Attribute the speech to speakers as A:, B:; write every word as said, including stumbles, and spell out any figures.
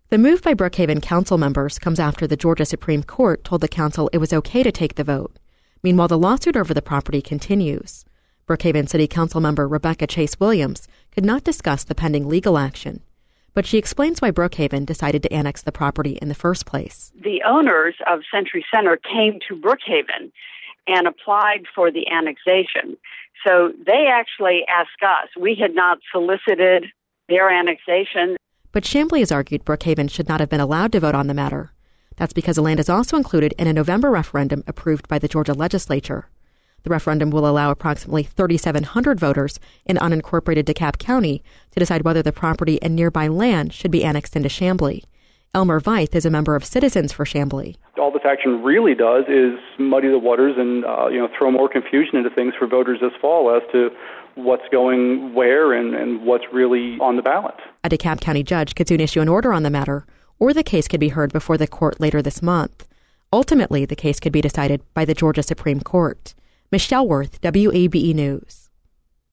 A: The move by Brookhaven council members comes after the Georgia Supreme Court told the council it was okay to take the vote. Meanwhile, the lawsuit over the property continues. Brookhaven City Council member Rebecca Chase Williams could not discuss the pending legal action, but she explains why Brookhaven decided to annex the property in the first place.
B: The owners of Century Center came to Brookhaven and applied for the annexation. So they actually asked us. We had not solicited their annexation.
A: But Chamblee has argued Brookhaven should not have been allowed to vote on the matter. That's because the land is also included in a November referendum approved by the Georgia legislature. The referendum will allow approximately three thousand seven hundred voters in unincorporated DeKalb County to decide whether the property and nearby land should be annexed into Chamblee. Elmer Veith is a member of Citizens for Chamblee.
C: All this action really does is muddy the waters and uh, you know throw more confusion into things for voters this fall as to what's going where and, and what's really on the ballot.
A: A DeKalb County judge could soon issue an order on the matter, or the case could be heard before the court later this month. Ultimately, the case could be decided by the Georgia Supreme Court. Michelle Worth, W A B E News.